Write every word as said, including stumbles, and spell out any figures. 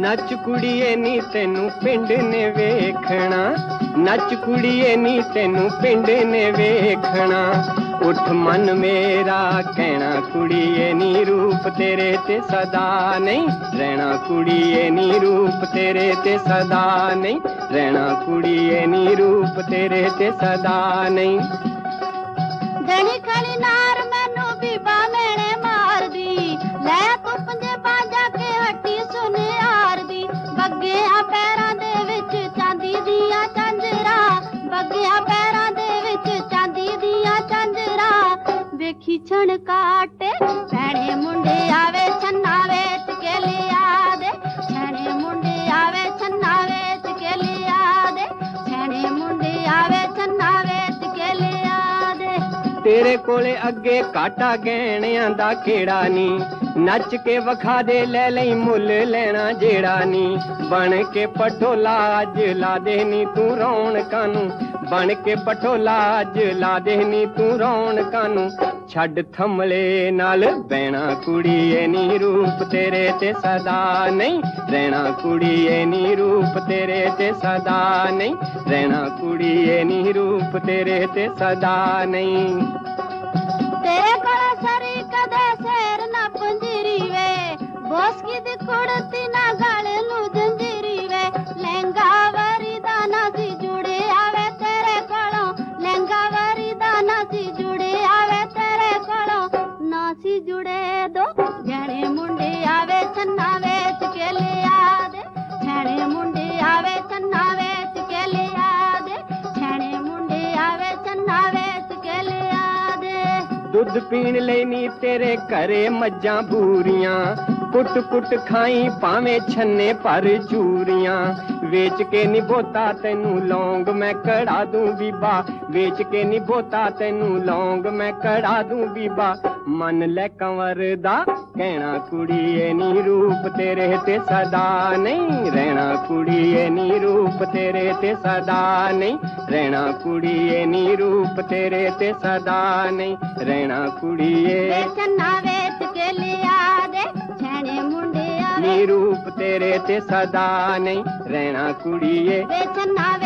नच कुड़िए नी तेनू पिंड ने वेखना, नच कुड़िए नी तेनू पिंड ने वेखना। उठ मन मेरा कहना कुड़िए नी रूप तेरे ते सदा नहीं रहना, कुड़िए नी रूप तेरे ते सदा नहीं रहना, कुड़िए नी रूप तेरे ते सदा नहीं। जनी खली नार मैनू बीबा मेले मार दी, लै तू पंजे बाजा के हट्टी सुने यार दी। बग्गिया पैरां दे विच चांदी दिया झांजरा, बग्गिया पैरां दे विच चांदी दिया झांजरा। वेखी छण काटे भैणे मुंडे आवे छन्ना वेच के लिया दे, छणे मुंडे आवे छन्ना वेच के लिया दे, छणे मुंडे आवे छन्ना वेच के लिया दे। तेरे कोले अगे काटा गहणियां दा केड़ा नी, नच के वखा दे ले लई मुल लेना जेड़ा नी। बन के पटोला अज ला दे नी तू रौनकां नू, बन के पटोला अज ला दे नी तू रौनकां नू। छड़ थमले नाल बैणा कुड़िए नी रूप तेरे ते सदा नहीं रहना, कुड़िए नी रूप तेरे ते सदा नहीं रहना, कुड़िए नी रूप तेरे ते सदा नहीं। तेरे कोला सरी कदे शेर ना पंजीरी वे, बोस की दी कुड़ती ना गले नू जंजीरी वे। लहंगा वरी दाना सी जुड़े आवे तेरे कोलों, लहंगा वरी दाना सी जुड़े आवे तेरे कोलों। ना सी जुड़े दो गहणे मुंडे आवे छन्ना वेच के लिया दे, छणे मुंडे आवे छन्ना वेच के लिया दे, छणे मुंडे आवे छन्ना वेच के लिया दे। दुध पीण लेनी तेरे घरे मज्जां बूरियां, कुट कुट खाई पावे छन्ने पर चूरियां। वेच के नी बोता तेनू लौंग मैं कड़ा दूं बीबा, वेच के नी बोता तेनू लौंग मैं कड़ा दूं बीबा। मन ले कंवर दा कहना कुड़िए नी रूप तेरे ते सदा नहीं रहना, कुड़िए नी रूप तेरे ते सदा नहीं रहना, कुड़िए नी रूप तेरे ते सदा नहीं रहना, कुड़िए छन्ना वेच के लिया दे, छणे मुंडे आवे नी रूप तेरे ते सदा नहीं रहना, कुड़िए छन्ना